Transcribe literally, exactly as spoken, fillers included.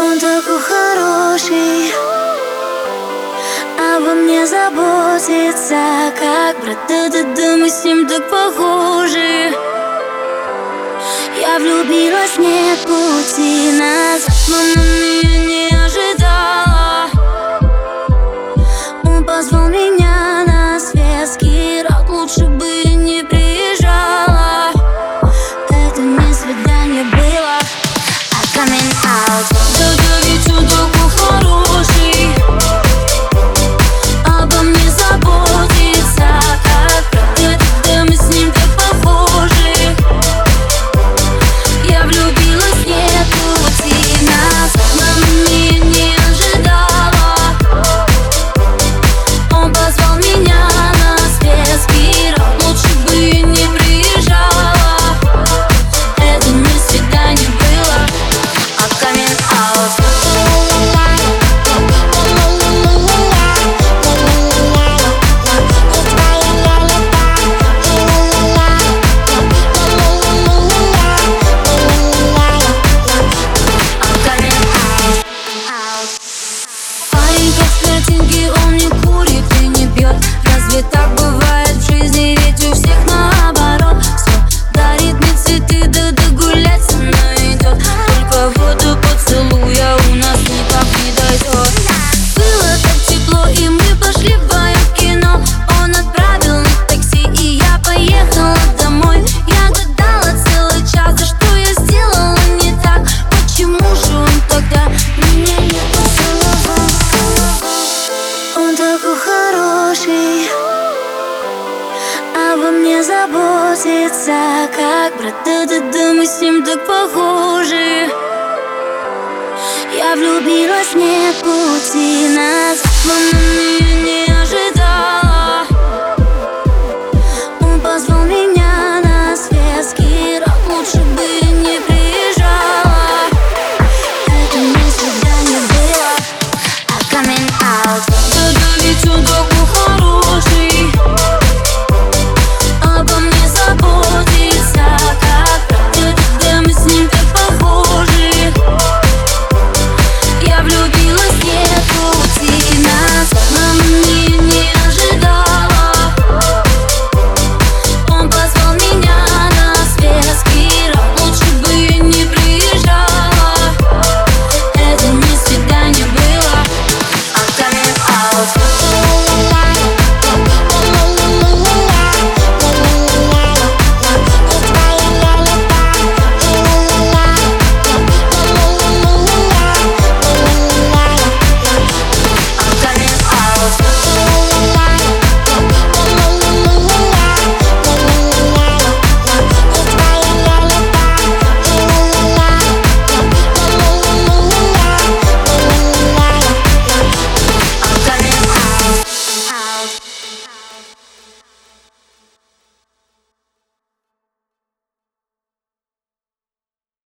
Он такой хороший, обо мне заботится, как брат. Да-да-да, мы с ним так похожи. Я влюбилась, нет пути назад. Мама меня не ожидала. Он позвал меня на светский раунд. Лучше бы я не приезжала. Это не свидание было, а coming out. Да-да, ведь он такой хороший, обо мне заботится, как брат. Да-да-да, мы с ним так похожи. Я влюбилась, нет пути назад. Мама меня не ожидала. Он позвал меня на светский раунд. Лучше бы я не приезжала. Это не свидание было, а coming out. Парень как с картинки, он не курит и не пьет. Разве так бывает в жизни? Ведь у всех наоборот. Все дарит мне цветы, да-да, гулять со мной идет. Только воду поцелуя у нас никак не дойдет. Было так тепло, и мы пошли вдвоем в кино. Он отправил на такси, и я поехала домой. Я гадала целый час, за что я сделала не так. Почему же он тогда меня не поцеловал? Он такой хороший, обо мне заботится, как брат. Да-да-да, мы с ним так похожи. Я влюбилась, нет пути назад.